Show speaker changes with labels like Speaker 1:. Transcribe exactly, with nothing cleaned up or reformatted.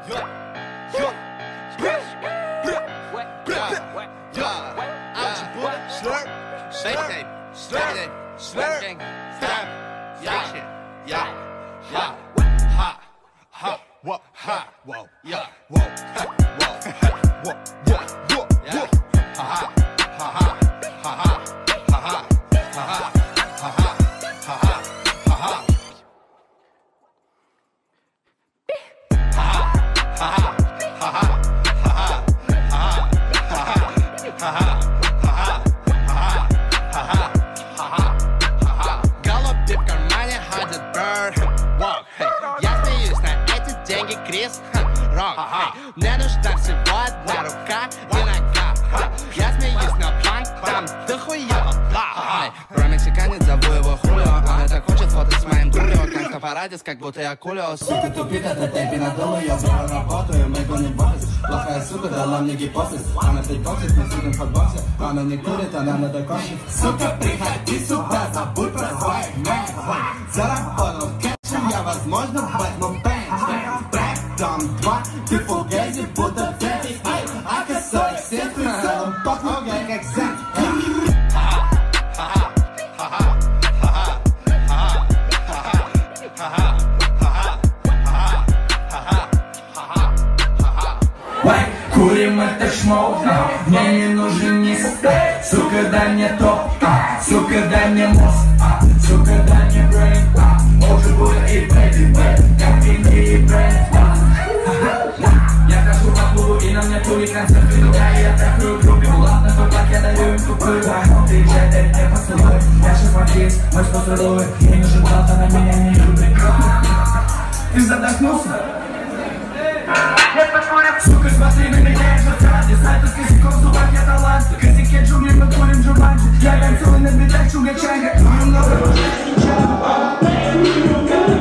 Speaker 1: Мне нужна всего одна рука и нога. Я смеюсь на планк, там дохуя бабла. Про мексиканец, зову его Хулио. Он это хочет фото с моим Тулио. Как парадис, как будто я Кулио. Сука тупит, это темпи надолу. Я брал работу, и мы гоним босс. Плохая сука дала мне гипофиз. Она фрикосит, мы сидим в футбоксе. Она не курит, она на докосе. Сука, приходи сюда, забудь про свой мэн. Заработал кэш, я возможно возьму бэнч. Дом два, ты в фугазе, будто ветер. А косой, все в прицелом, попугай, как зэк.
Speaker 2: Курим это шмоу, мне не нужен низ. Сука, дай мне топ, сука, дай мне мозг, сука, дай мне брейн. Уже будет и бэйби, как инди и брэйн. Я хожу по клубу и на мне тули концерты, да, я такую группе. Ладно, то как я даю им купы. Приезжай, дай мне поцелуй. Я шеф-артист, мой спонсор Луи. Не нужен брат, она меня не любит. Ты задохнулся? Сука, смотри на меня, я же не знаю, ты с косяком в зубах, я талант. В косяке джунгли, мы курим джуманджи. Я танцую на бедах, чуга-чанга.